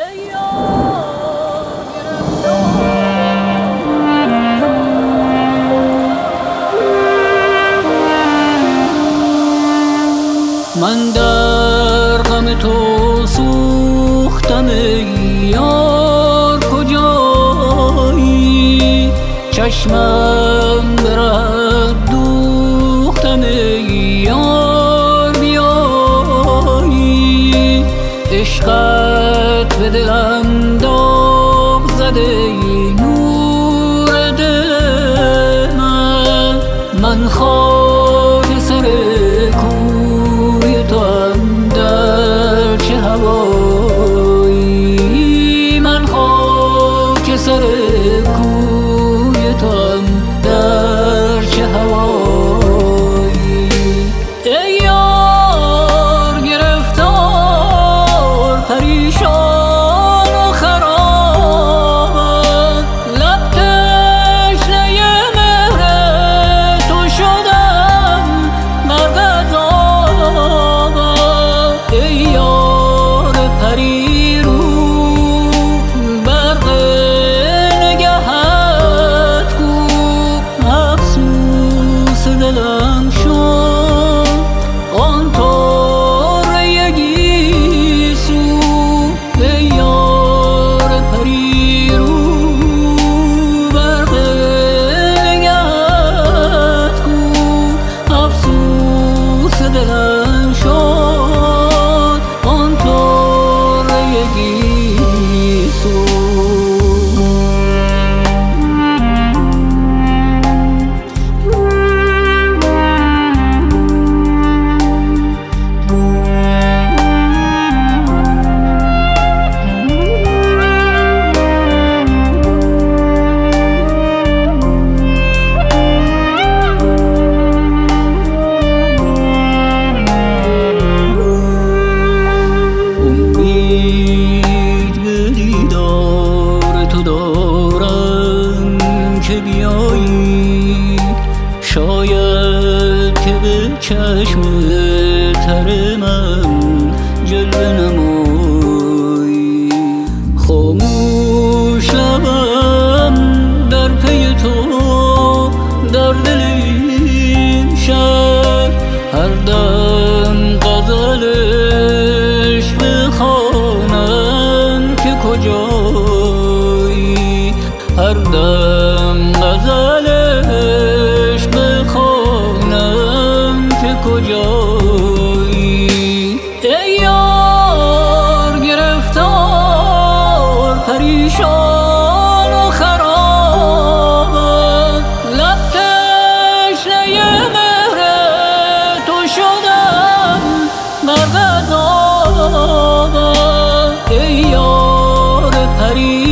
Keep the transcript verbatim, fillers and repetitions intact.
من در غم تو سوختم ای یار کجایی، چشمم برد دوختم ای یار بیایی، عشقت به دلم داغ زده ای نور دل من. من خاک سر کوی تو هم در چه هوایی، من خاک سر کوی تو هم در چه هوایی. ای یار گرفتار پریشان و خرابم، لب تشنه مهر تو شدم مرد عذابم. ای یار پری رو برق نگهت کو، افسوس دلم شد آن طره گیسو. ای یار پری رو برق نگهت کو، افسوس دلم شد آن طره گیسو. امید به دیدار تو دارم که بیایی، شاید که به چشم تر من جلوه نمایی. خاموش لبم در پی تو در دل این شهر، هر دم غزلش بخوانم که کجایی، هر دم غزلش بخوانم که کجایی. ای یار گرفتار پریشان و خرابم، لب تشنه مهر تو شدم مرد عذابم. ای یار پری